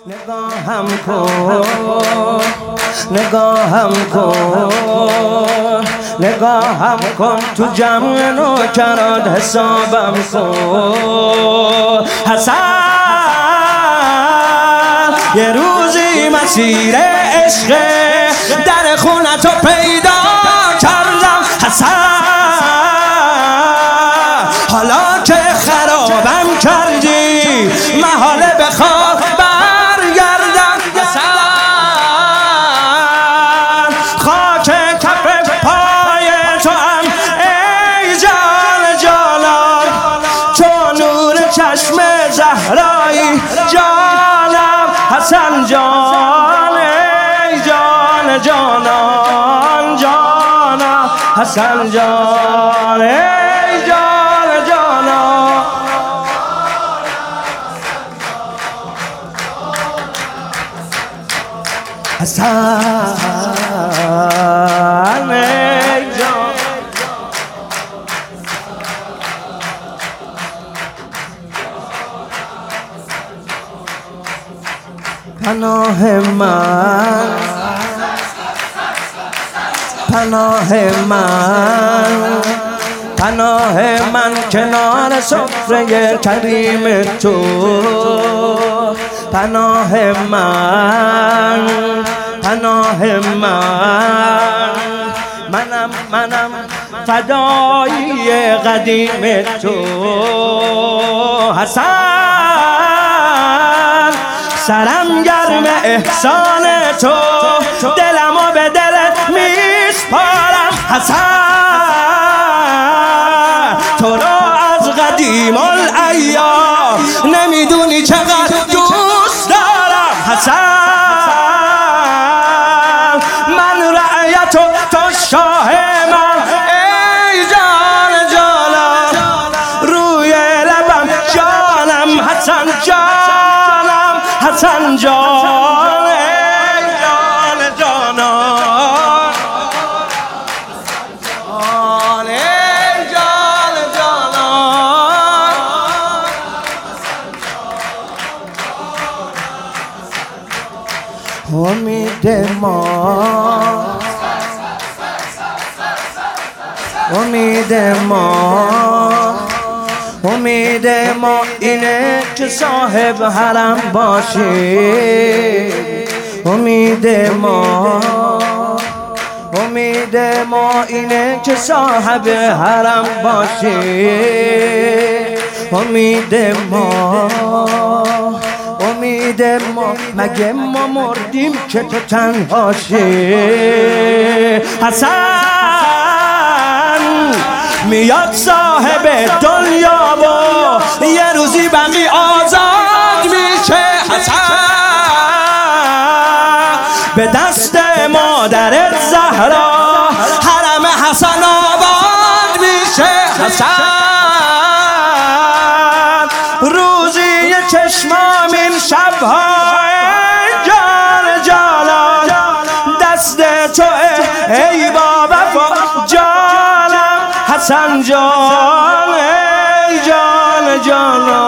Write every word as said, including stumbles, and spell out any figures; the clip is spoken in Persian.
نگاهم کن نگاهم کن نگاهم کن تو جمع نوکرات حسابم کن حسن یه روزی مسیر عشق در خونتو پیدا کردم حسن حالا که خرابم کردی محاله بخواه برگردم حسن خاک کف پای تو هم ای جان جانان چون نور چشم زهرایی جانم حسن جان ای جان جانان جانم حسن جان ای جان جانان حسن ای جان پناه من پناه من پناه من کنار سفره کریم تو پناه من پناه من منم منم فدایی قدیم تو حسن سرم گرم احسان تو دلمو به دلت میسپارم حسن تو را از قدیم الایام نمیدونی چقدر دوست دارم حسن من رعیت و تو شاه من ای جان جانم روی لبم جانم حسن جانم حسن جان ای جان جانان جان ای جان جانان امید ما امید ما امید ما اینه که صاحب حرم باشی امید ما امید ما اینه که صاحب حرم باشی امید ما امید ما مگه ما مردیم که تو تنهاشی حسن میاد صاحب دنیا و یه روزی بقی آزاد میشه حسن به دست مادر زهرا حرم حسن آباد میشه حسن روزی چشمام این شبهای جان جانان دست تو ای بابا جانم حسن جان ای جان جانان